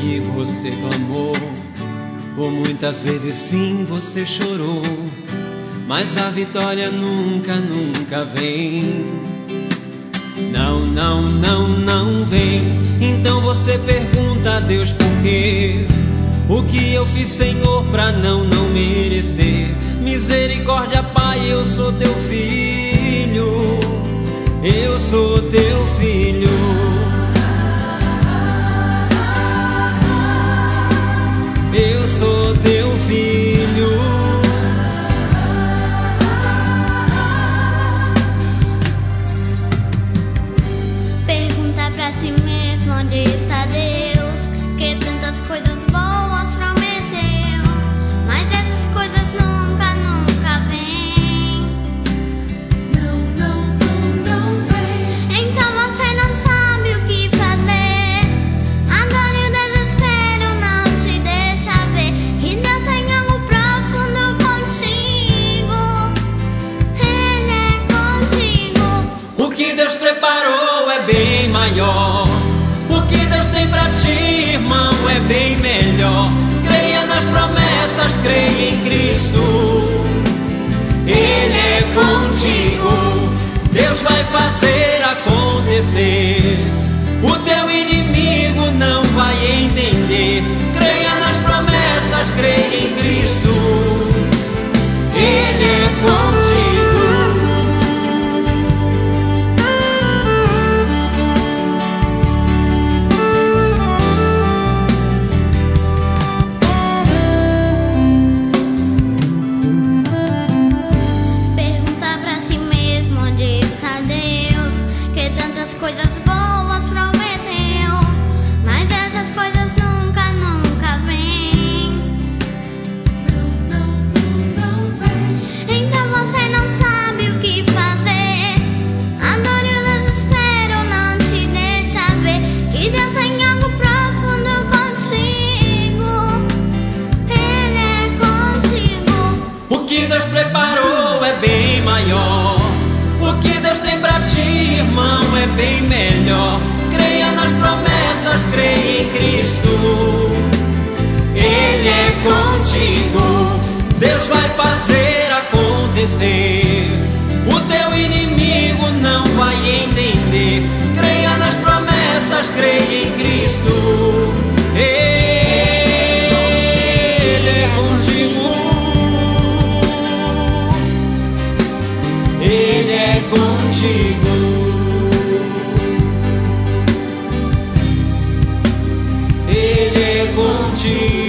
que você clamou, por muitas vezes sim você chorou, mas a vitória nunca, nunca vem. Não, não, não, não vem. Então você pergunta a Deus por quê? O que eu fiz, Senhor, pra não merecer? Misericórdia, Pai, eu sou teu filho, eu sou teu filho. Eu sou teu filho. Pergunta pra si mesmo onde está Deus, que tantas coisas boas prometeu, mas essas coisas nunca, nunca vêm. Não, não, não, não vem. Então você não sabe o que fazer. A dor e o desespero não te deixa ver que Deus tem algo profundo contigo. Ele é contigo. O que Deus preparou é bem maior. O que Deus tem pra ti, irmão, é bem melhor. Creia nas promessas, creia em Cristo. Ele é contigo. Deus vai fazer acontecer. O teu inimigo não vai entender. Creia nas promessas, creia em Cristo. Ele é contigo. Pergunta pra si mesmo onde está Deus, que tantas coisas boas prometeu, mas essas coisas nunca, nunca vêm. Não, não, não vem. Então você não sabe o que fazer. A dor e o desespero não te deixa ver que Deus tem algo profundo contigo. Ele é contigo. O que Deus preparou é bem maior. O que Deus tem pra ti, irmão, é bem melhor. Creia nas promessas, creia em Cristo. Ele é contigo. Deus vai fazer acontecer. O teu inimigo não vai entender. Creia nas promessas, creia em Cristo. Ele é contigo. Ele é contigo. Ele é contigo.